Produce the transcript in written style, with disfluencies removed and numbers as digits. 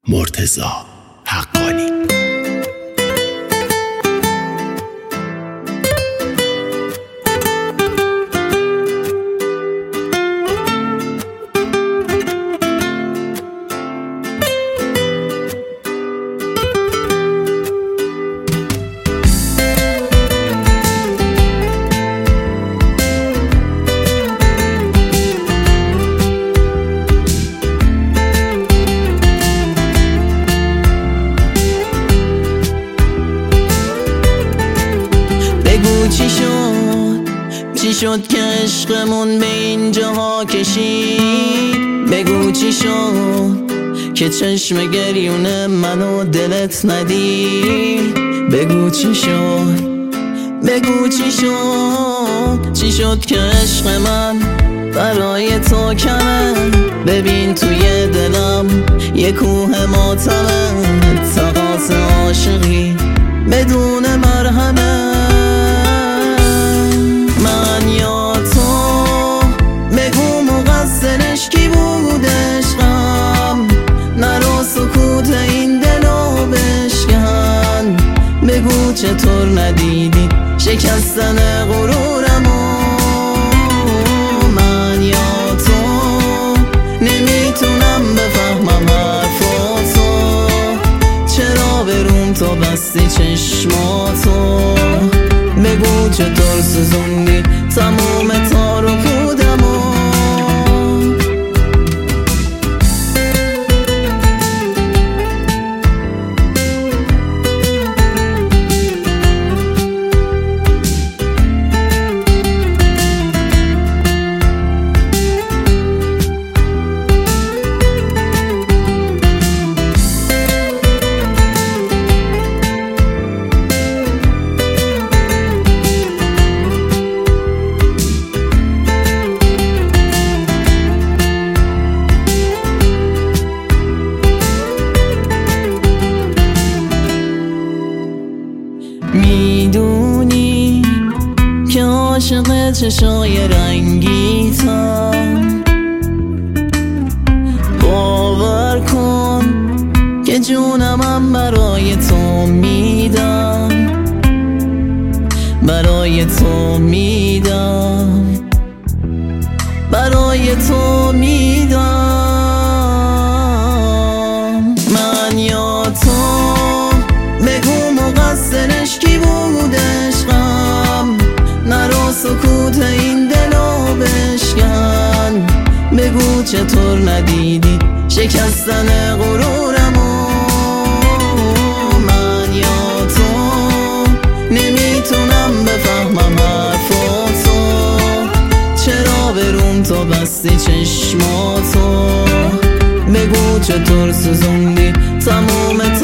مرتضی حقانی. چی شد که عشقمون به اینجاها کشید؟ بگو چی شد که چشم گریون منو دلت ندید؟ بگو چی شد، بگو چی شد، چی شد که عشق من برای تو کمه؟ ببین توی دلم یه کوه ماتمه، تقاص عاشقی بدون مرهمه. من یا تو، بگو مقصرش کی بود عشقم؟ نرو سکوت این دلو بشکن، بگو چطور ندیدی شکستن غرورمو؟ من یا تو نمیتونم بفهمم حرفاتو، چرا بروم تو بستی چشماتو؟ بگو چطور سوزوندی تموم تار و پودمو؟ میدونی که عاشق چشای رنگیتم، باور کن که جونمم برای تو میدم، برای تو میدم، برای تو میدم. من یا تو، بگو مقصرش کی بود عشقم؟ نرو سکوت این دلو بشکن، بگو چطور ندیدی شکستن غرورمو؟ من یا تو نمیتونم بفهمم حرفاتو، چرا بروم تو بستی چشماتو؟ بگو چطور سوزوندی تموم